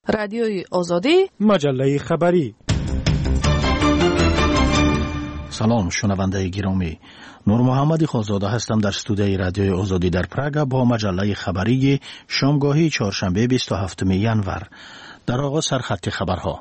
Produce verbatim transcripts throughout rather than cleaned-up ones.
رادیوی آزادی، مجله خبری. سلام شنونده گرامی، نور محمد خانزاده هستم در استودیوی رادیوی آزادی در پراگ با مجله خبری شامگاهی چهارشنبه بیست و هفتم ژانویه. در آغاز سرخط خبرها.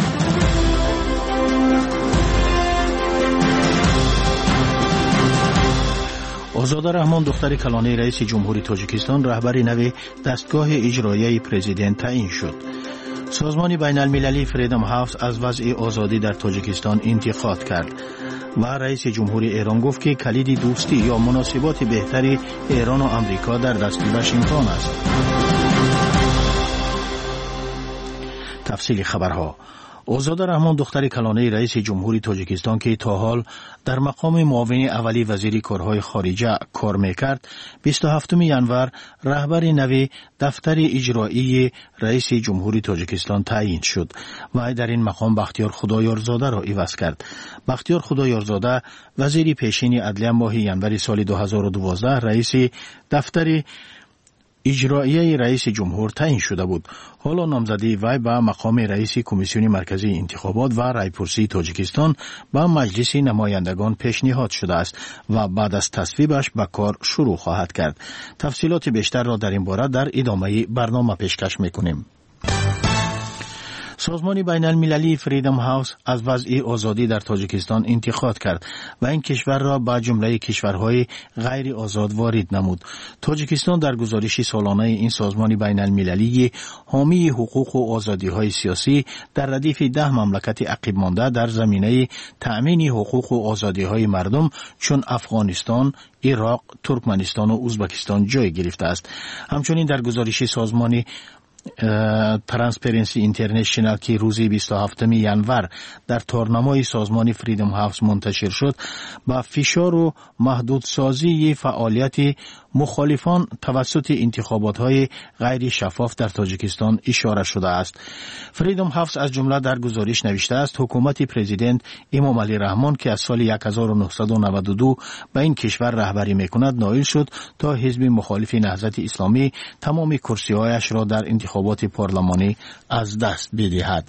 آزاده رحمان دختر کلانی رئیس جمهوری تاجیکستان رهبر نو دستگاه اجرایی پرزیدنت تعیین شد. سازمان بین المللی فریدم هاوس از وضع آزادی در تاجیکستان انتقاد کرد و رئیس جمهوری ایران گفت که کلید دوستی یا مناسبات بهتری ایران و آمریکا در دست واشنگتن است. تفصیل خبرها. آزاده رحمان دختر کلانی رئیس جمهوری تاجیکستان که تا حال در مقام معاون اولی وزیر کارهای خارجه کار میکرد، بیست و هفتم ژانویه رهبر نو دفتر اجرایی رئیس جمهوری تاجیکستان تعیین شد و در این مقام بختیار خدایارزاده را عوض کرد. بختیار خدایارزاده وزیر پیشین عدلیه ماه ژانویه سال دو هزار و دوازده رئیس دفتر اجرایی رئیس جمهور تعیین شده بود. حالا نامزدی وی به مقام رئیس کمیسیون مرکزی انتخابات و رایپرسی تاجیکستان به مجلس نمایندگان پیشنهاد شده است و بعد از تصویبش به کار شروع خواهد کرد. تفصیلات بیشتر را در این باره در ادامه برنامه پیشکش میکنیم. سازمان بین المللی فریدم هاوس از وضع آزادی در تاجیکستان انتقاد کرد و این کشور را به جمله کشورهای غیر آزاد وارد نمود. تاجیکستان در گزارش سالانه این سازمان بین المللی حامی حقوق و آزادی های سیاسی در ردیف ده مملکت عقب مانده در زمینه تأمین حقوق و آزادی های مردم چون افغانستان، عراق، ترکمنستان و ازبکستان جای گرفته است. همچنین در گزارش سازمان ترانسپرنسی اینترنشنال که روز بیست و هفتم ژانویه در تارنمای سازمان فریدم هاوس منتشر شد، با فشار و محدودسازی فعالیت مخالفان توسط انتخابات‌های غیر شفاف در تاجیکستان اشاره شده است. فریدم هاوس از جمله در گزارش نوشته است حکومت پرزیدنت امام علی رحمان که از سال هزار و نهصد و نود و دو به این کشور رهبری میکند نائل شد تا حزب مخالف نهضت اسلامی تمام کرسی‌هایش را در انتخابات پارلمانی از دست بدهد.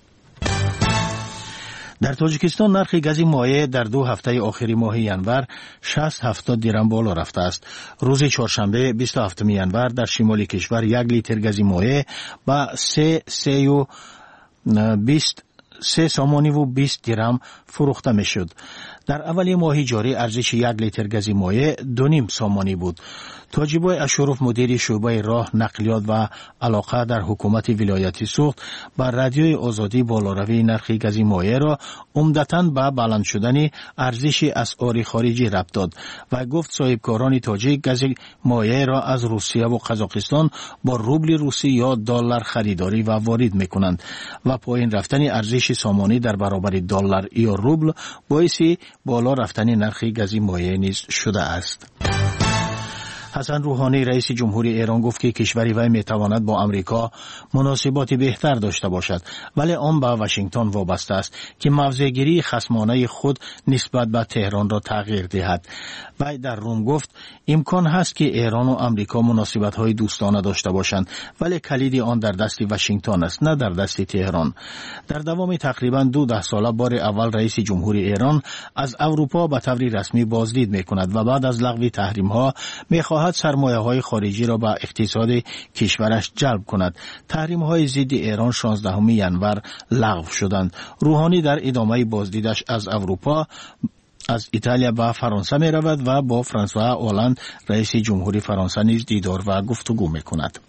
در تاجیکستان نرخ گاز مایع در دو هفته آخری ماه ژانویه شصت هفتاد درم بالا رفته است. روز چهارشنبه بیست و هفتم ژانویه در شمال کشور یک لیتر گاز مایع با سه سه و بیست سه سامانی و بیست درم فروخته می شد. در اولی ماه جاری ارزش یک لیتر گاز مایع دو نیم سامانی بود. تاجیبای اشرف مدیر شعبه راه نقلیات و علاقه در حکومت ولایتی سوخت با رادیوی آزادی بالاروی نرخ گاز مایع را عمدتاً به بلند شدن ارزش اسعار خارجی ربط داد و گفت صاحبکاران تاجیک گاز مایع را از روسیه و قزاقستان با روبل روسی یا دلار خریداری و وارد میکنند و پایین رفتن ارزش سامانی در برابر دلار یا روبل باعث بالا رفتن نرخ گاز مایع نیز شده است. حسن روحانی رئیس جمهوری ایران گفت که کشور وی میتواند با آمریکا مناسبات بهتر داشته باشد ولی آن به واشنگتن وابسته است که موضع‌گیری خصمانه خود نسبت به تهران را تغییر دهد. وی در روم گفت امکان هست که ایران و آمریکا مناسبت‌های دوستانه داشته باشند ولی کلید آن در دست واشنگتن است نه در دست تهران. در دوام تقریبا دو ده ساله بار اول رئیس جمهوری ایران از اروپا به طور رسمی بازدید میکند و بعد از لغو تحریم‌ها میخواهد سرمایه‌های خارجی را به اقتصاد کشورش جلب کند. تحریم‌های ضد ایران شانزدهم ژانویه لغو شدند. روحانی در ادامه بازدیدش از اروپا از ایتالیا به فرانسه می رود و با فرانسوا هولند رئیس جمهوری فرانسه نیز دیدار و گفتگو می کند.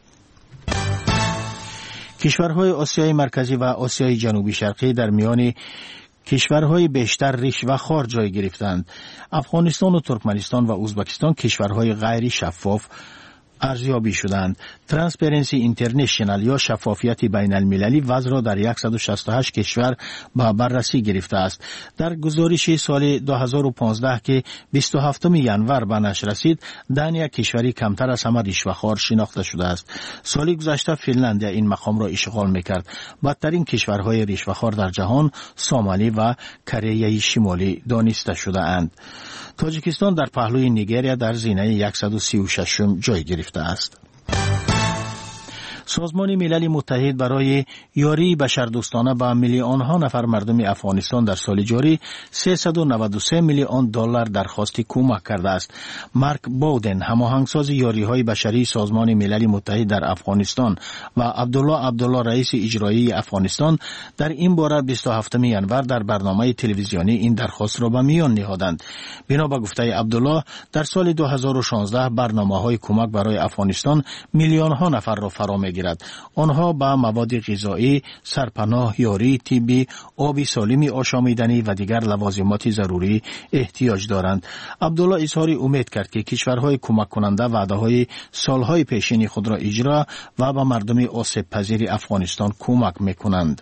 کشورهای آسیای مرکزی و آسیای جنوبی شرقی در میان کشورهای بیشتر رشوه‌خوار جای گرفتند. افغانستان و ترکمنستان و ازبکستان کشورهای غیر شفاف ارزیابی شدند. ترانسپرنسی اینترنشنال یا شفافیت بین المللی وضع را در صد و شصت و هشت کشور به بررسی گرفته است. در گزارش سال دو هزار و پانزده که بیست و هفتم ژانویه به نشر رسید، دانیا کشوری کمتر از همه رشوه‌خوار شناخته شده است. سال گذشته فنلاند این مقام را اشغال میکرد. بدترین کشورهای رشوه‌خوار در جهان سومالی و کره شمالی دانسته شده اند. تاجیکستان در پهلوی نیگریا در زینه صد و سی و شش جای گرفته است. سازمان ملل متحد برای یاری بشردوستانه به میلیون ها نفر مردم افغانستان در سال جاری سیصد و نود و سه میلیون دلار درخواست کمک کرده است. مارک بودن، هماهنگساز یاری‌های بشری سازمان ملل متحد در افغانستان و عبدالله عبدالله رئیس اجرایی افغانستان در این باره بیست و هفتم ژانویه در برنامه تلویزیونی این درخواست را به میان نهادند. بنا به گفته عبدالله، در سال دو هزار و شانزده برنامه‌های کمک برای افغانستان میلیون ها نفر را فرا می‌گیرد. آنها به مواد غذایی، سرپناه، یاری، طبی، آب سالم آشامیدنی و دیگر لوازمات ضروری احتیاج دارند. عبدالله اظهار امید کرد که کشورهای کمک کننده وعده‌های سالهای پیشین خود را اجرا و به مردم آسیب پذیر افغانستان کمک می‌کنند.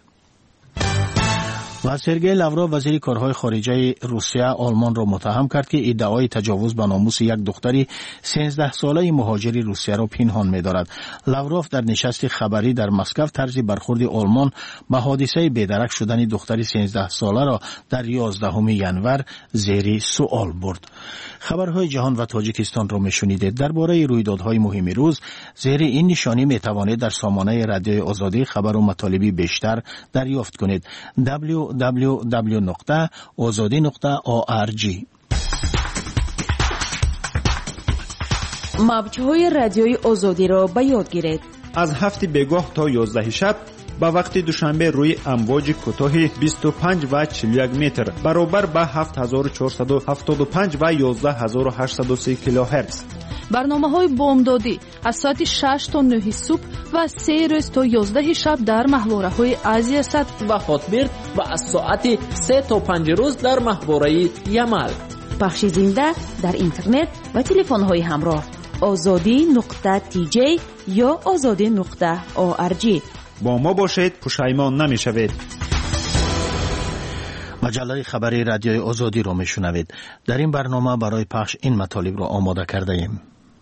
و سرگئی لاوروف وزیر کارهای خارجه روسیه آلمان را متهم کرد که ادعای تجاوز به ناموس یک دختری سیزده ساله مهاجر روسیه را پنهان می‌دارد. لاوروف در نشست خبری در مسکو طرز برخورد آلمان به حادثه بی‌درک شدن دختری سیزده ساله را در یازدهم ژانویه زیر سوال برد. خبرهای جهان و تاجیکستان را می‌شنیدید. درباره رویدادهای مهم روز زیر این نشانی می‌توانید در سامانه رادیوی آزادی خبر و مطالبی بیشتر دریافت کنید. دبلیو دبلیو دبلیو نقطه آزادی نقطه او آر جی. موج‌های رادیوی آزادی را به یاد گیرید. از هفت بگاه تا یازده شب با وقت دوشنبه روی امواج کوتاه بیست و پنج و چهل و یک متر برابر با هفت هزار و چهارصد و هفتاد و پنج و یازده هزار و هشتصد و سی کیلوهرتز. برنامه‌های بامدادی از ساعت شش تا نه صبح و سه روز تا یازده شب در محوره‌های آسیا صد و هاتبرد و از ساعت سه تا پنج روز در محوره یمل. پخش زنده در اینترنت و تلفن‌های همراه آزادی نقطه تی جی یا آزادی نقطه او آر جی. با ما باشید، پشیمان نمی‌شوید. مجله خبری رادیوی آزادی را میشنوید. در این برنامه برای پخش این مطالب را آماده کرده ایم.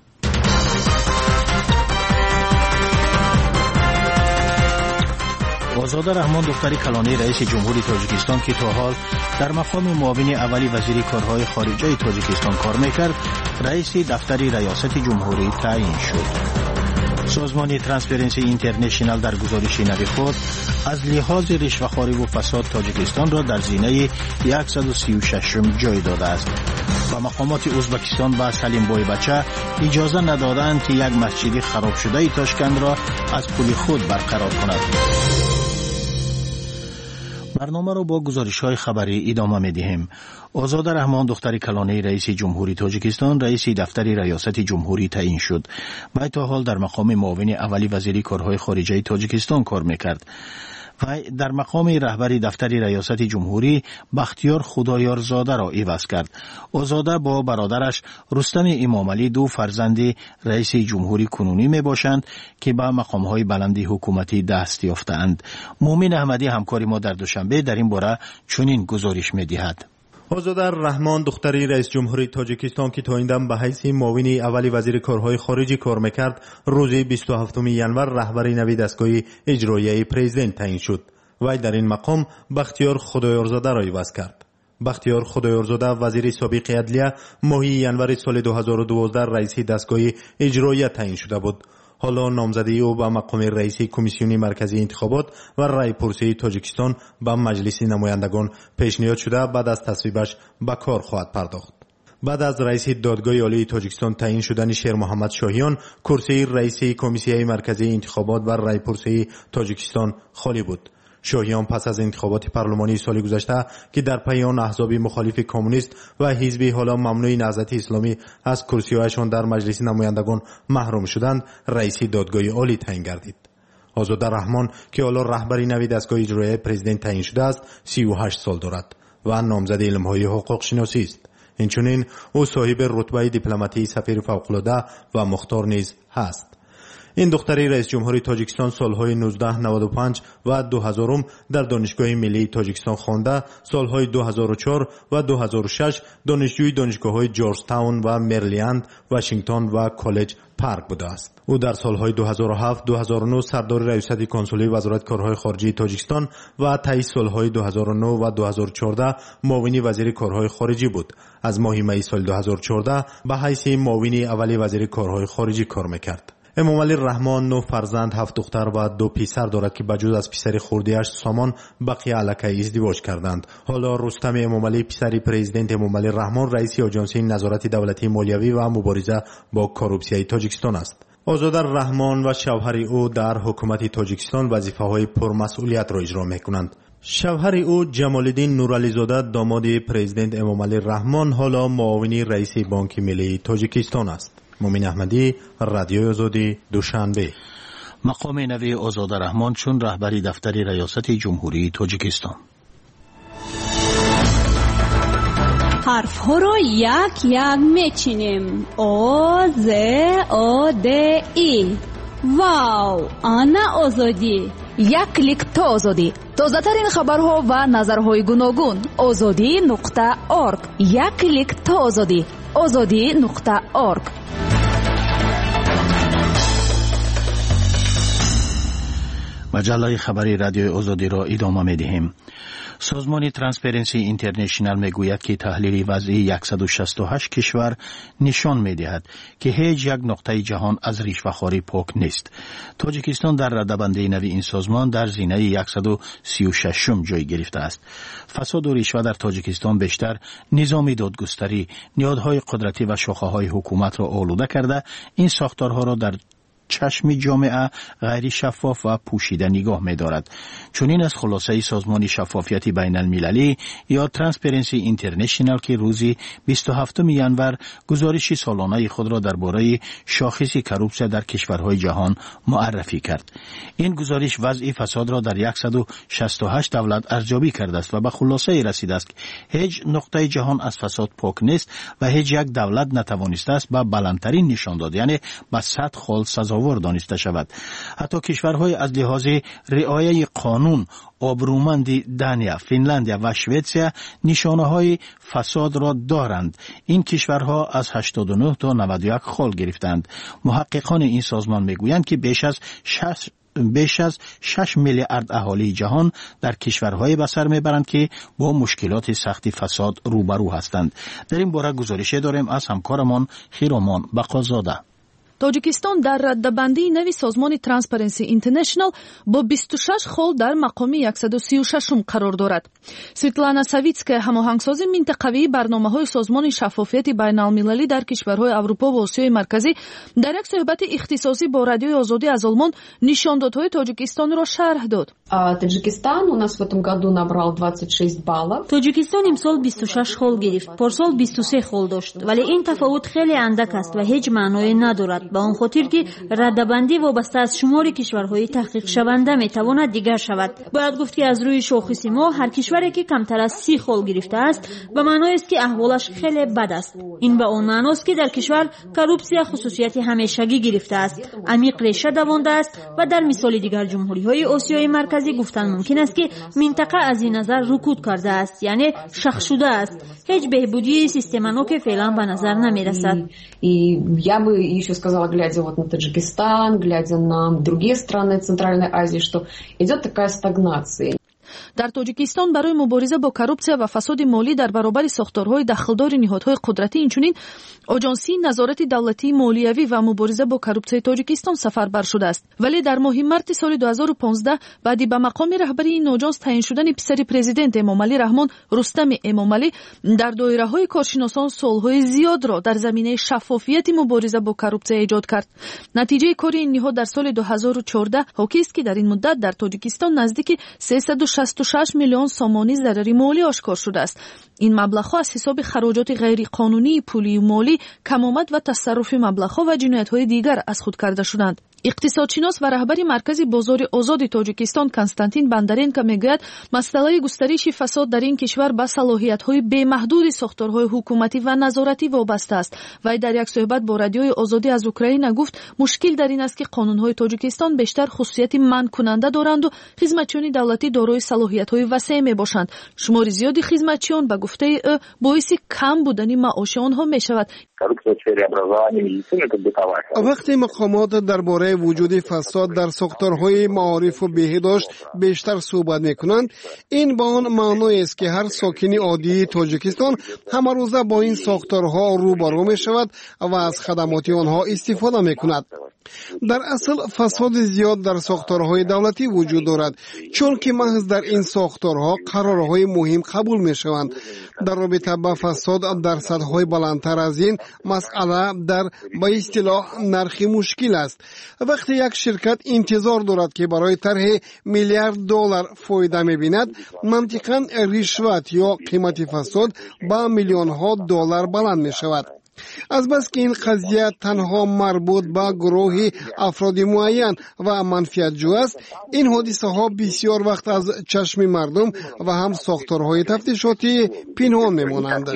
آزاده رحمان دختری کلانی رئیس جمهوری تاجیکستان که تا حال در مقام معاون اولی وزیر کارهای خارجه تاجیکستان کار میکرد، رئیس دفتر ریاست جمهوری تعیین شد. سازمان ترانسپرنسی اینترنشنال در گزارش نو خود از لحاظ رشوه‌خواری و فساد تاجیکستان را در زینه صد و سی و شش جای داده است. و مقامات ازبکستان و سلیم بوی بچه اجازه ندادند که یک مسجد خراب شده تاشکند را از پول خود برقرار کند. برنامه را با گزارش‌های خبری ادامه می‌دهیم. آزاده رحمان دختری کلانی رئیس جمهوری تاجیکستان رئیس دفتر ریاست جمهوری تعیین شد. و تا حال در مقام معاون اولی وزیر کارهای خارجه تاجیکستان کار می‌کرد. و در مقام رهبری دفتر ریاست جمهوری بختیار خدایارزاده را عوض کرد. آزاده با برادرش رستم امامعلی دو فرزند رئیس جمهوری کنونی می باشند که به مقام‌های بلند حکومتی دست یافته‌اند. مومن احمدی همکار ما در دوشنبه در این باره چنین گزارش می‌دهد. آزاده رحمان دختری رئیس جمهوری تاجیکستان که تا این دم به حیث معاون اولی وزیر کارهای خارجی کار میکرد، روز بیست و هفتم ژانویه رهبری نوی دستگاه اجرایی پرزیدنت تعیین شد. وی در این مقام بختیار خدایارزاده را عوض کرد. بختیار خدایارزاده وزیر سابق عدلیه ماه ژانویه سال دو هزار و دوازده رئیس دستگاه اجرایی تعیین شده بود. حالا نامزدی او به مقام رئیس کمیسیون مرکزی انتخابات و رای پرسی تاجیکستان به مجلس نمایندگان پیشنهاد شده بعد از تصویبش به کار خواهد پرداخت. بعد از رئیس دادگاه عالی تاجیکستان تعیین شدن شیر محمد شاهیان، کرسی رئیس کمیسیون مرکزی انتخابات و رای پرسی تاجیکستان خالی بود. شاهیان پس از انتخابات پارلمانی سال گذشته که در پی آن احزاب مخالف کمونیست و حزب حالا ممنوع نهضت اسلامی از کرسی‌هایشان در مجلس نمایندگان محروم شدند، رئیس دادگاه عالی تعیین گردید. آزاده رحمان که حالا رهبری نوی دستگاه اجرایی پرزیدنت تعیین شده است، سی و هشت سال دارد و نامزد علم‌های حقوق شناسی است. اینچنین او صاحب رتبه دیپلماتی سفیر فوق‌العاده و مختار نیز هست. این دختری رئیس جمهوری تاجیکستان سالهای نوزده نود و پنج و دو هزار در دانشگاه ملی تاجیکستان خوانده، سالهای دو هزار و چهار و دو هزار و شش دانشجوی دانشگاه‌های جورج تاون و مریلند، واشنگتن و کالج پارک بوده است. او در سالهای دو هزار و هفت دو هزار و نه سردار ریاست کنسولی وزارت کارهای خارجی تاجیکستان و تا سالهای دو هزار و نه و دو هزار و چهارده معاون وزیر کارهای خارجی بود. از ماه می سال دو هزار و چهارده به حیث معاون اولی وزیر کارهای خارجی کار میکرد. امامعلی رحمان نه فرزند، هفت دختر و دو پسر دارد که بجز از پسر خردیش سامان بقیه علکی ازدواج کردند. حالا رستم امامعلی پسر پرزیدنت امامعلی رحمان رئیس آژانس نظارت دولتی مالیوی و مبارزه با کروپسیای تاجیکستان است. آزاده رحمان و شوهر او در حکومت تاجیکستان وظیفه‌های پرمسئولیت را اجرا می‌کنند. شوهر او جمالالدین نورعلیزاده داماد پرزیدنت امامعلی رحمان حالا معاون رئیس بانک ملی تاجیکستان است. مومن احمدی، رادیو آزادی، دوشنبه. مقام نوی آزاده رحمان چون رهبری دفتر ریاست جمهوری تاجیکستان. حرف ها را یک یک میچینیم. او ز او د ای. واو، آنا آزادی. یک کلیک تا آزادی. تازه ترین خبرها و نظرهای گوناگون. آزادی نقطه اورگ. یک کلیک تا آزادی. آزادی نقطه اورگ. مجله خبری رادیو آزادی را ادامه می‌دهیم. سازمان ترانسپرنسی اینترنشنال میگوید که تحلیل وضعی صد و شصت و هشت کشور نشان می‌دهد که هیچ یک نقطه جهان از رشوه‌خواری پاک نیست. تاجیکستان در رده‌بندی نوی این سازمان در زینه صد و سی و شش جای گرفته است. فساد و رشوه در تاجیکستان بیشتر نظام دادگستری، نهادهای قدرتی و شاخه‌های حکومت را آلوده کرده، این ساختارها را در چشم جامعه غیر شفاف و پوشیده نگاه می دارد. چنین از خلاصه سازمان شفافیت بین المللی یا ترانسپرنسی اینترنشنال که روزی بیست و هفتم ژانویه گزارش سالانه خود را درباره شاخص کروپسیا در کشورهای جهان معرفی کرد. این گزارش وضع فساد را در صد و شصت و هشت دولت ارزیابی کرده است و به خلاصه رسیده است که هیچ نقطه جهان از فساد پاک نیست و هیچ یک دولت نتوانسته است به بلندترین نشان داد، یعنی به صد خال سزاوار دانسته شود. حتی کشورهای از لحاظ رعایت قانون آبرومند دانیا، فنلاندیا و سوئیسریا نشانه‌های فساد را دارند. این کشورها از هشتاد و نه تا نود و یک خال گرفتند. محققان این سازمان میگویند که بیش از شش بیش از شش میلیارد اهالی جهان در کشورهای به سر میبرند که با مشکلات سخت فساد روبرو هستند. در این باره گزارش داریم از همکارمان خیرامان بقازاده. تاجیکستان در رده‌بندی نوی سازمان ترانسپرنسی اینترنشنال با بیست و شش خال در مقام صد و سی و شش قرار دارد. سویتلانا ساویتسکا، هماهنگساز منطقوی برنامه‌های سازمان شفافیت بین‌المللی در کشورهای اروپا و آسیای مرکزی، در یک صحبت اختصاصی با رادیوی آزادی از آلمان نشاندادهای تاجیکستان را شرح داد. تاجیکستان у нас в этом году набрал двадцать шесть баллов. تاجیکستان امسال بیست و شش خال گرفت. پارسال بیست و سه خال داشت، ولی این تفاوت خیلی اندک است و هیچ معنایی ندارد. با آن خاطر که رده‌بندی وابسته از شمار کشورهای تحقیق شونده میتواند دیگر شود. باید گفت که از روی شاخص ما هر کشوری که کمتر از سی خال گرفته است به معنای است که احوالش خیلی بد است. این به آن معنی است که در کشور کروپسیا خصوصیت همیشگی گرفته است، عمیق ریشه دوانده است و در مثال دیگر جمهوری‌های آسیای مرکزی گفتن ممکن است که منطقه از این نظر رکود کرده است، یعنی شخ شده است. هیچ بهبودی سیستم نوک فعلا به نظر نمی‌رسد. Я бы еще сказала, глядя вот на Таджикистан, глядя на другие страны Центральной Азии, что идет такая стагнация. در تاجیکستان برای مبارزه با کروپسیا و فساد مالی در برابر ساختارهای دخلدار نهادهای قدرتی، اینچنین آژانس نظارت دولتی مالیوی و مبارزه با کروپسیا تاجیکستان سفربر شده است. ولی در ماه مارس سال دو هزار و پانزده بعدی به مقام رهبری این آژانس تعیین شدن پسر پرزیدنت امامعلی رحمان، رستم امامعلی، در دایره‌های کارشناسان سالهای زیاد را در زمینه شفافیت مبارزه با کروپسیا ایجاد کرد. نتیجه کار این نهاد در سال دو هزار و چهارده حاکی است که در این مدت در تاجیکستان نزدیک سیصد و شصت و شش میلیون سامانی ضرر مالی آشکار شده است. این مبلغ‌ها از حساب خراجات غیر قانونی، پولی و مالی، کم‌آمد و تصرف مبلغ‌ها و جنایت‌های دیگر از خود کرده شدند. اقتصادشناس و رهبر مرکز بازار آزاد تاجیکستان کنستانتین بندرینکا میگوید مسئله گسترش فساد در این کشور به صلاحیت‌های بی‌محدود ساختارهای حکومتی و نظارتی وابسته است. و در یک صحبت با رادیوی آزادی از اوکراین گفت مشکل در این است که قانون‌های تاجیکستان بیشتر خصوصیت منع کننده دارند و خدمتچیان دولتی دارای صلاحیت‌های وسیع میباشند. شمار زیادی خدمتچیان به گفته او باعث کم بودن معاش آنها میشود. وقتی مقامات درباره وجود فساد در ساختارهای معارف و بهداشت بیشتر صحبت میکنند، این به آن معنی است که هر ساکن عادی تاجیکستان همه روزه با این ساختارها روبرو می شود و از خدمات آنها استفاده می کند. در اصل فساد زیاد در ساختارهای دولتی وجود دارد، چون که محض در این ساختارها قرارهای مهم قبول می شوند. در رابطه با فساد در سطح‌های بلندتر از این مسئله در با اصطلاح نرخی مشکل است. وقتی یک شرکت انتظار دارد که برای طرح میلیارد دلار فایده می بیند، منطقاً رشوت یا قیمت فساد با میلیون ها دلار بلند می شود. از بس که این قضیه تنها مربوط به گروه افراد معین و منفعت‌جو است، این حادثه ها بسیار وقت از چشم مردم و هم ساختارهای تفتیشاتی پنهان میمانند.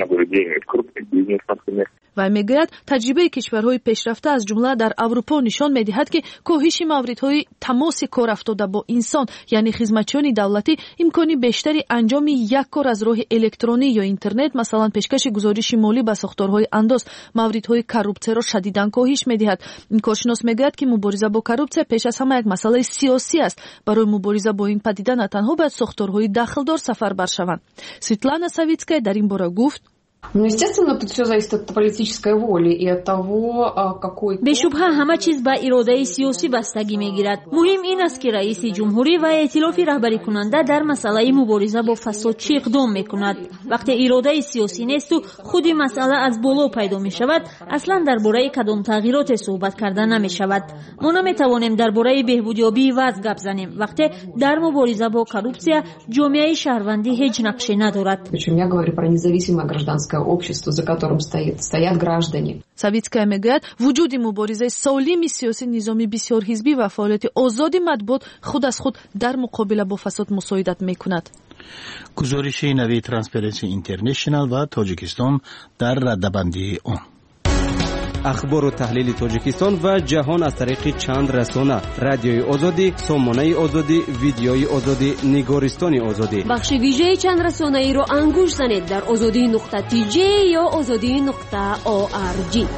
و میگوید تجربه کشورهای پیشرفته از جمله در اروپا نشان میدهد که کاهش موردهای تماس کار افتاده با انسان یعنی خدمتچیان دولتی امکانی بیشتری انجام یک کار از راه الکترونی یا اینترنت، مثلا پیشکش گزارش مالی به ساختارهای انداز، موردهای کروپسیه را شدیداً کاهش میدهد. این کارشناس میگوید که مبارزه با کروپسیه پیش از همه یک مسئله سیاسی است. برای مبارزه با این پدیده نه تنها باید ساختارهای داخلدار سفربر شوند. سویتلانا ساویتسکая در این باره گفت: Ну, естественно, тут все зависит от политической воли и от того, какой... бешубҳа ҳама чиз ба иродаи сиёсӣ бастагӣ мегирад. муҳим ин аст ки раиси ҷумҳурӣ ва эътилофи раҳбарикунанда дар масъалаи мубориза бо фасод чӣ иқдом мекунад. вақте иродаи сиёсӣ несту худи масъала аз боло пайдо мешавад, аслан дар бораи кадом тағйироте суҳбат карда намешавад. мо наметавонем дар бораи беҳбудёбии вазъ гап занем вақте дар мубориза бо коррупсия ҷомеаи шаҳрвандӣ ҳеҷ нақше надорад. Причем я говорю про независимое гражданское общество, за которым стоит, стоят граждане. Савитская мегӯяд, вуҷуди муборизаи солими сиёсӣ, низоми бисёрҳизбӣ ва фаъолияти озоди матбуот худ аз худ дар муқобила бо фасод мусоидат мекунад. гузориши нави Transparency International ва Тоҷикистон дар раддабандии он. اخبار و تحلیل تاجیکستان و جهان از طریق چند رسانه: رادیوی آزادی، سامانه آزادی، ویدیوی آزادی، نگارستان آزادی. بخش ویژه چند رسانه ای رو انگوش زنید در آزادی نقطه تی جی یا آزادی نقطه او آر جی.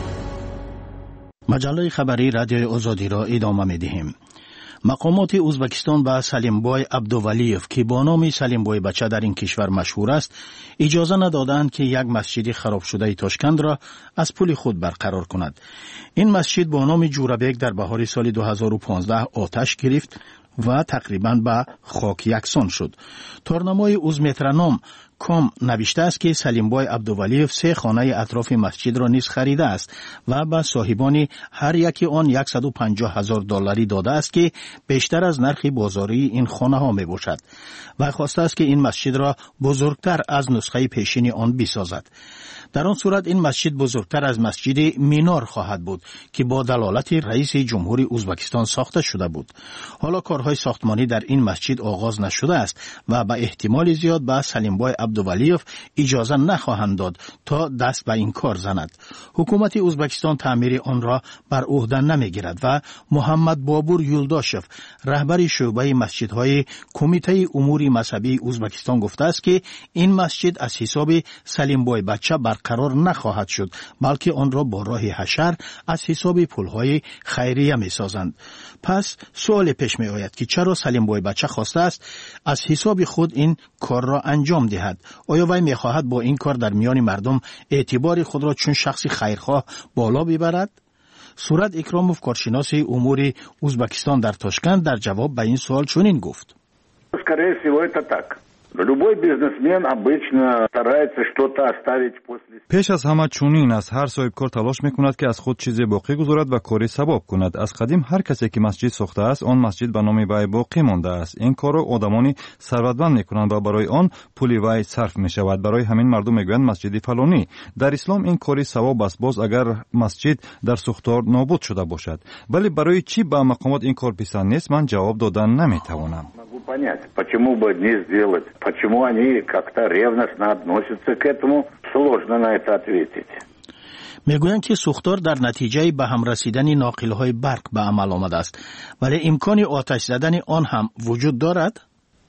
مجله خبری رادیوی آزادی را ادامه می‌دهیم. مقامات ازبکستان با سلیمبای عبدولیف که با نام سلیمبای بچه در این کشور مشهور است اجازه ندادند که یک مسجد خراب شده تاشکند را از پول خود برقرار کند. این مسجد با نام جورابک در بهار سال دو هزار و پانزده آتش گرفت و تقریباً به خاک یکسان شد. تورنمای ازمترنام کام نوشته است که سلیمبای عبدولیف سه خانه اطراف مسجد را نیز خریده است و به صاحبان هر یکی آن صد و پنجاه هزار دلاری داده است که بیشتر از نرخ بازاری این خانه ها می باشد و خواسته است که این مسجد را بزرگتر از نسخه پیشین آن بسازد. در آن صورت این مسجد بزرگتر از مسجد مینار خواهد بود که با دلالت رئیس جمهوری ازبکستان ساخته شده بود. حالا کارهای ساختمانی در این مسجد آغاز نشده است و به احتمال زیاد به سلیمبای عبدولیف اجازه نخواهند داد تا دست به این کار زند. حکومت ازبکستان تعمیر آن را بر عهده نمیگیرد و محمد بابور یولداشف رهبر شعبه مسجدهای کمیته امور مذهبی ازبکستان گفته است که این مسجد از حساب سلیمبای بچه برقرار نخواهد شد بلکه آن را با راه حشر از حساب پولهای خیریه می سازند. پس سوال پیش می آید که چرا سلیمبای بچه خواسته است از حساب خود این کار را انجام دهد؟ آیا وی می خواهد با این کار در میان مردم اعتبار خود را چون شخصی خیرخواه بالا ببرد؟ صورت اکراموف کارشناس امور ازبکستان در تاشکند در جواب به این سوال چنین گفت: Скорее всего, это так. Любой бизнесмен обычно старается что-то оставить после. پیش از همه چنین است. هر صاحبکار تلاش میکند که از خود چیزی باقی گذارد و کاری ثواب کند. از قدیم هر کسی که مسجد ساخته است آن مسجد به نام وی باقی مانده است. این کار را آدمانی ثروتمند میکنند و برای آن پول وی صرف میشود. برای همین مردم میگویند مسجد فلانی. در اسلام این کاری ثواب است باز اگر مسجد در ساختار نابود شده باشد. ولی برای چی به مقامات این کار پسند نیست من جواب دادن نمیتوانم. Понять, почему бы не сделать, почему они как-то ревностно относятся к этому, сложно на это ответить. میگویند که سوختار در نتیجه به هم رسیدن ناقل‌های برق به عمل آمده است ولی امکان آتش زدن آن هم وجود دارد؟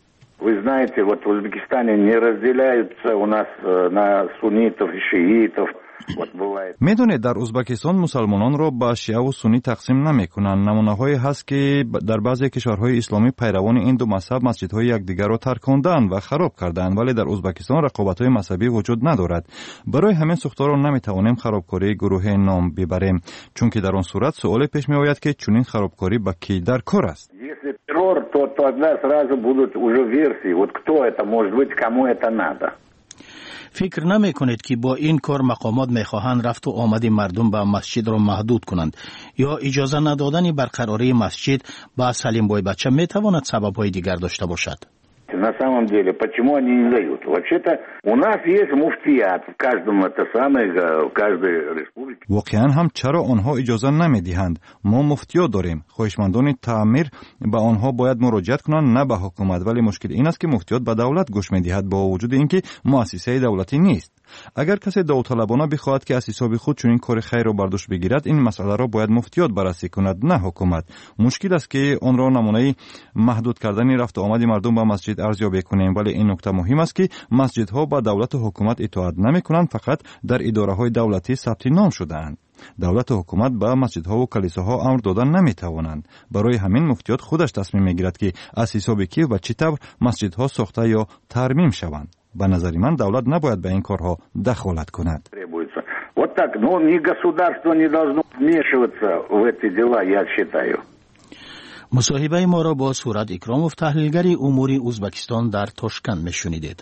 Вы знаете, вот в Узбекистане не разделяются у нас на суннитов и шиитов. میدونید در ازبکستان مسلمانان را به شیعه و سنی تقسیم نمیکنند. نمونه‌هایی هست که در بعضی کشورهای اسلامی پیروان این دو مذهب مسجدهای یکدیگر را ترکاندند و خراب کردند، ولی در ازبکستان رقابت‌های مذهبی وجود ندارد. برای همین سوختار را نمیتوانیم خرابکاری گروه نام ببریم، چون که در آن صورت سوال پیش میآید که چنین خرابکاری با کی در کار است. Если террор, то тогда сразу будут уже версии. Вот кто это может быть, кому это надо. فکر نمی کنید که با این کار مقامات میخواهند رفت و آمد مردم به مسجد را محدود کنند یا اجازه ندادن برقراری مسجد با سلیم بای بچه میتواند سبب‌های دیگر داشته باشد؟ На самом деле, почему они не дают? Вообще-то у нас есть муфтият в каждом это самое, в каждой республике. واقعا هم چرا آنها اجازه نمیدهند؟ ما مفتیا داریم. خواهشمندان تعمیر به آنها باید مراجعت کنند، نه به حکومت. ولی مشکل این است که مفتیات به دولت گوش میدهد با وجود اینکه مؤسسه دولتی نیست. اگر کسی داوطلبانه بخواهد که از حساب خود چنین کار خیر را بر دوش بگیرد، این مسئله را باید مفتیات بررسی کند، نه حکومت. مشکل است که آن را نمونه محدود کردن رفت و آمد مردم به مسجد ارزیابی کنیم، ولی این نکته مهم است که مسجدها با دولت و حکومت اطاعت نمی‌کنند، فقط در اداره‌های دولتی ثبت نام شده‌اند. دولت و حکومت به مسجدها و کلیساها امر دادن نمی‌توانند. برای همین مفتیات خودش تصمیم می‌گیرد که از حساب کی و چه طور مسجدها ساخته یا ترمیم شوند. به نظر من دولت نباید به این کارها دخالت کند. Вот так, ну ни государство не должно вмешиваться в эти дела, я считаю. مصاحبه ما را با صورت اکراموف، تحلیلگری اموری ازبکستان در تاشکند میشنیدید.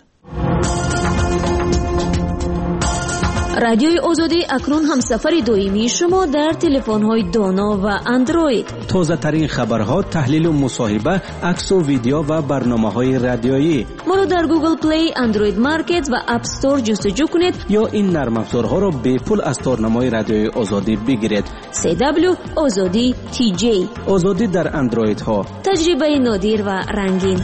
رادیوی آزادی اکنون همسفر دائمی شما در تلفن‌های دانا و اندروید. تازه ترین خبرها، تحلیل و مصاحبه، عکس و ویدیو و برنامه‌های رادیویی. ما را در گوگل پلی، اندروید مارکت و اپ استور جستجو کنید یا این نرم افزارها را به پول از تارنمای رادیوی آزادی بگیرید. سی دبلیو آزادی تی جی. آزادی در اندروید ها. تجربه نادر و رنگین.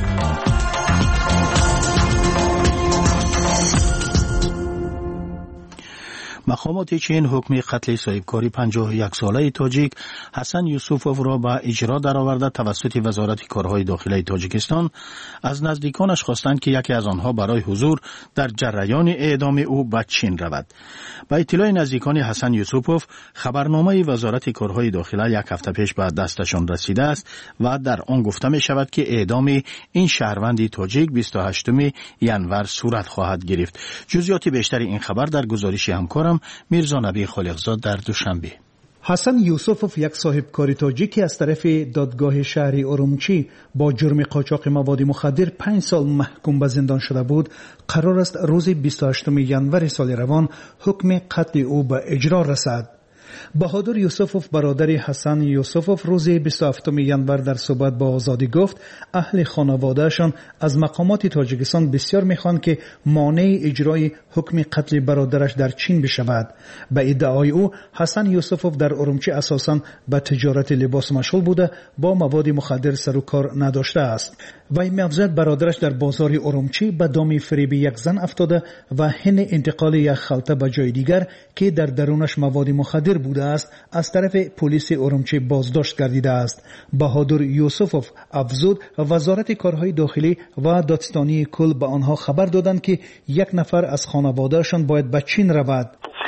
مقامات چین حکم قتل صاحبکاری پنجاه و یک ساله تاجیک حسن یوسفوف را به اجرا درآورده توسط وزارت کارهای داخلی تاجیکستان. از نزدیکانش خواستند که یکی از آنها برای حضور در جریان اعدام او به چین رود. با اطلاع نزدیکان حسن یوسفوف، خبرنامه وزارت کارهای داخلی یک هفته پیش به دستشان رسیده است و در آن گفته می شود که اعدام این شهروند تاجیک بیست و هشتم ژانویه صورت خواهد گرفت. جزئیات بیشتری این خبر در گزارش همکارم میرزا نبی خالقزاد در دوشنبه. حسن یوسفوف، یک صاحبکار تاجیکی از طرف دادگاه شهری ارومچی با جرم قاچاق مواد مخدر پنج سال محکوم به زندان شده بود، قرار است روز بیست و هشتم ژانویه سال روان حکم قتل او به اجرا رسد. بهادر یوسفوف، برادر حسن یوسفوف، روز بیست و هفتم ژانویه در صحبت با آزادی گفت اهل خانوادهشان از مقامات تاجیکستان بسیار میخوان که مانع اجرای حکم قتل برادرش در چین بشود. به ادعای او، حسن یوسفوف در ارومچی اساساً به تجارت لباس مشغول بوده، با مواد مخدر سر و کار نداشته است. وی می‌افزاید برادرش در بازار ارومچی به دام فریب یک زن افتاده و حین انتقال یک خلطه به جای دیگر که در درونش مواد مخدر بوده است، از طرف پلیس ارومچی بازداشت گردیده است. بهادر یوسفوف افزود وزارت کارهای داخلی و دادستانی کل به آنها خبر دادند که یک نفر از خانوادهشان باید به چین رود.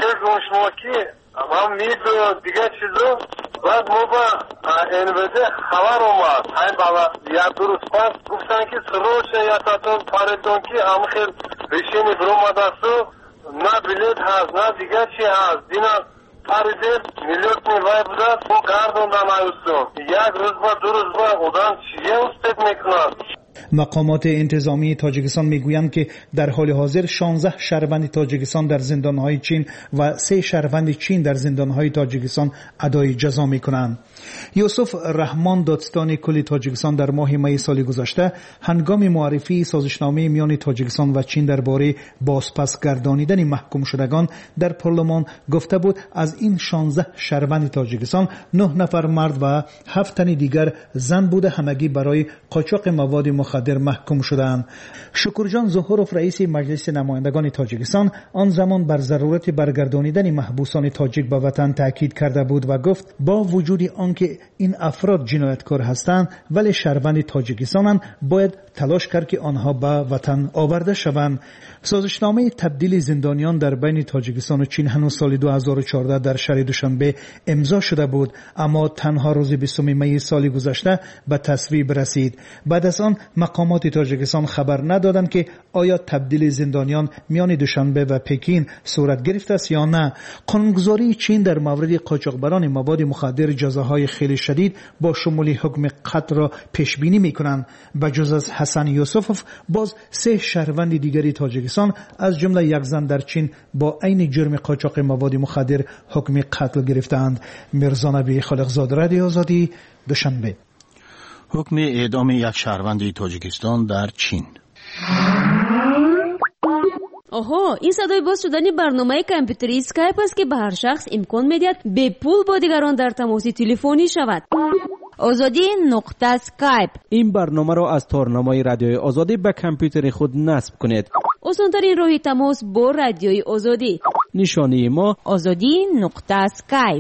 هم میدونم دیگه چیزو بعد ما با این بده خبر اومد این بابا یا درست پس گفتن که سروش یا تاتون پاردون که هم خیل ریشینی برو مدرسو نه بلیت هست نه دیگه چی هست دینا پاریدر میلیون میوای بوده تو گردون دانایوستون یک روز با دو روز با اودان چیه استد میکنن. مقامات انتظامی تاجیکستان میگویند که در حال حاضر شانزده شهروند تاجیکستان در زندانهای چین و سه شهروند چین در زندانهای تاجیکستان ادای جزا میکنند. یوسف رحمان، دادستان کل تاجیکستان، در ماه می سال گذشته هنگام معرفی سازشنامه میان تاجیکستان و چین درباره بازپس گردانیدن محکوم شدگان در پارلمان گفته بود از این شانزده شهروند تاجیکستان نه نفر مرد و هفت تن دیگر زن بوده، همگی برای قاچاق مواد مخدر مخدر محکوم شدند. شکرجان ظهوروف رئیس مجلس نمایندگان تاجیکستان آن زمان بر ضرورت برگردانیدن محبوسان تاجیک به وطن تاکید کرده بود و گفت با وجود آنکه این افراد جنایتکار هستند ولی شهروند تاجیکستانند، باید تلاش کرد که آنها به وطن آورده شوند. سازشنامه تبدیل زندانیان در بین تاجیکستان و چین هنوز سال دو هزار و چهارده در شهر دوشنبه امضا شده بود، اما تنها روز بیستم می سال گذشته به تصویب رسید. بعد از آن مقامات تاجیکستان خبر ندادند که آیا تبدیل زندانیان میان دوشنبه و پکین صورت گرفته است یا نه. قانونگذاری چین در مورد قاچاقبران مواد مخدر جزاهای خیلی شدید با شمول حکم قتل را پیش بینی میکنند. بجز از حسن یوسفوف باز سه شهروند دیگری تاجیکستان از جمله یک زن در چین با عین جرم قاچاق مواد مخدر حکم قتل گرفتند. میرزا نبی خالقزاد، رادیو آزادی، دوشنبه. حکم اعدام یک شهروند تاجیکستان در چین. آها، این صدای باز شدنی برنامه کامپیوتری اسکایپ است که به هر شخص امکان میدهد به پول با دیگران در تماس تلفنی شود. آزادی نقطه اسکایپ. این برنامه را از تارنمای رادیوی آزادی به کامپیوتر خود نصب کنید. آسان‌ترین راه تماس با رادیوی آزادی. نشانی ما آزادی نقطه اسکایپ.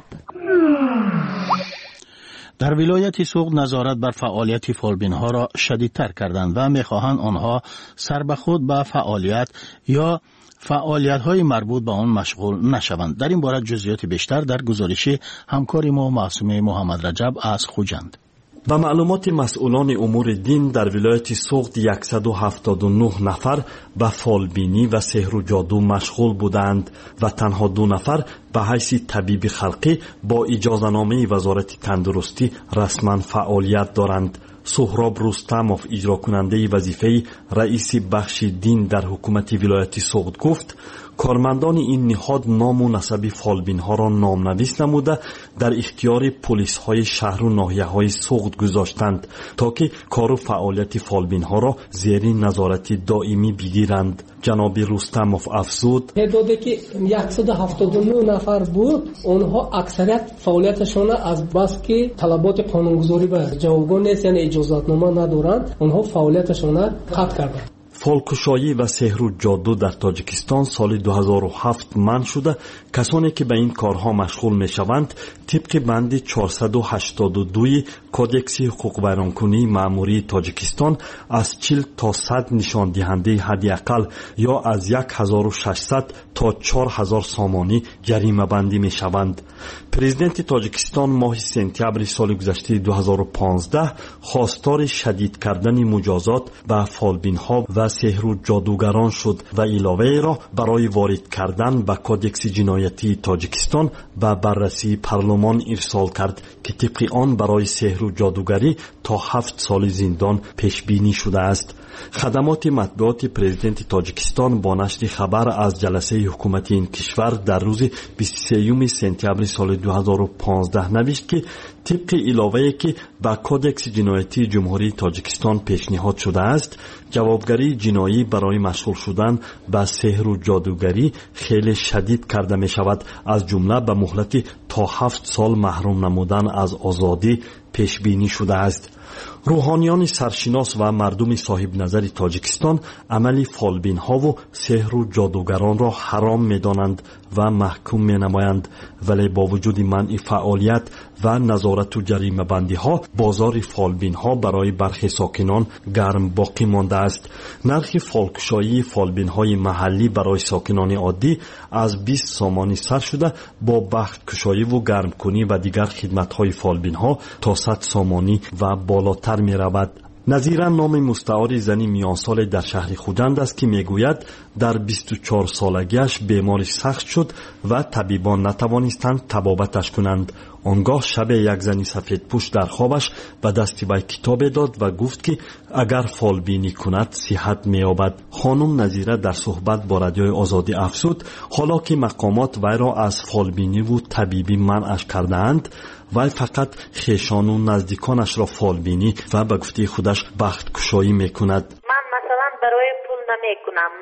در ولایت سوغد نظارت بر فعالیت فالبین ها را شدیدتر کردند و میخواهند آنها سر به خود به فعالیت یا فعالیت های مربوط به آن مشغول نشوند. در این باره جزئیات بیشتر در گزارش همکار ما معصومه محمد رجب از خوجند. و معلومات مسئولان امور دین در ولایت سوغد صد و هفتاد و نه نفر به فالبینی و سحر و جادو مشغول بودند و تنها دو نفر به حیث طبیب خلقی با اجازهنامه وزارت تندرستی رسما فعالیت دارند. سهراب رستموف، اجرا کننده وظیفه رئیس بخش دین در حکومت ولایت سوغد گفت کارمندان این نهاد نام و نسب فالبین ها را نامنویس نموده در اختیار پلیس های شهر و ناحیه های سوغد گذاشتند تا که کار و فعالیت فالبین ها را زیر نظارت دائمی بگیرند. جناب رستموف افزود تعدادی که صد و هفتاد و نه نفر بود، اونها اکثریت فعالیتشون از بس که طلبات قانونگذاری به جوابگو نیست، یعنی اجازتنامه ندارند، اونها فعالیتشون قطع کردند. فالکشایی و سحر و جادو در تاجیکستان سال دو هزار و هفت منع شده. کسانی که به این کارها مشغول می شوند طبق بند چهارصد و هشتاد و دو کودکس حقوق بیانکنی مأموری تاجیکستان از چهل تا صد نشان دهنده حداقل یا از یک هزار و ششصد تا چهار هزار سامانی جریمه بندی می شوند. پرزیدنت تاجیکستان ماه سپتامبر سال گذشته دو هزار و پانزده خواستار شدید کردن مجازات به فالبین ها و سحر و جادوگران شد و علاوه را برای وارد کردن به کودکس جنایتی تاجیکستان و بررسی پارلمان ارسال کرد که طبق آن برای سحر و جادوگری تا هفت سال زندان پیش بینی شده است. خدمات مطبوعات پرزیدنت تاجیکستان با نشر خبر از جلسه حکومت این کشور در روز بیست و سوم سپتامبر سال دو هزار و پانزده نوشت که طبق علاوه‌ای که با کودکس جنایتی جمهوری تاجیکستان پیشنهاد شده است، جوابگری جنایی برای مشغول شدن به سحر و جادوگری خیلی شدید کرده می شود، از جمله به مهلت تا هفت سال محروم نمودن از آزادی پیش بینی شده است. روحانیان سرشناس و مردم صاحب نظر تاجیکستان عمل فالبین ها و سحر و جادوگران را حرام می دانند و محکوم می نمایند، ولی با وجود منع فعالیت و نظارت و جریمه بندی ها بازار فالبین ها برای برخی ساکنان گرم باقی مانده است. نرخ فالکشایی فالبین های محلی برای ساکنان عادی از بیست سامانی سر شده، با بخت کشایی و گرم کنی و دیگر خدمت های فالبین ها تا صد سامانی و بالاتر می رود. نظیرا نام مستعار زنی میان سال در شهر خوجند است که میگوید در بیست و چهار سالگیش بیماری سخت شد و طبیبان نتوانستند طبابتش کنند. آنگاه شب یک زنی سفید پوش در خوابش به دست وی کتاب داد و گفت که اگر فالبینی کند صحت می‌یابد. خانم نظیره در صحبت با رادیوی آزادی افزود حالا که مقامات وی را از فالبینی و طبیبی منعش کرده‌اند، وی فقط خویشان و نزدیکانش را فالبینی و به گفته خودش بخت کشایی میکند. من مثلا برای پول نمیکنم،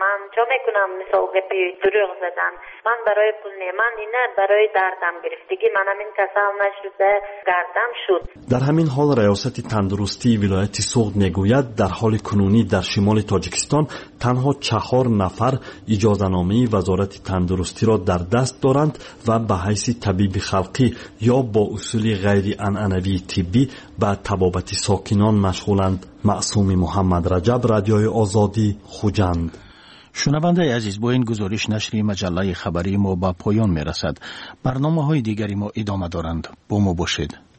من جا میکنم مثال گپی دروغ زدن. من برای پول نیمن اینه برای دردم گرفتگی منم این کسال نشده گردم شد. در همین حال ریاست تندرستی ولایت سوغد میگوید در حال کنونی در شمال تاجیکستان تنها چهار نفر اجازه‌نامه وزارت تندرستی را در دست دارند و به حیث طبیب خلقی یا با اصول غیر عنعنوی طبی به طبابت ساکنان مشغولند. معصوم محمد رجب، رادیوی آزادی، خوجند. شنونده عزیز، با این گزارش نشر مجله خبری ما به پایان می رسد. برنامه های دیگری ما ادامه دارند. با ما باشید.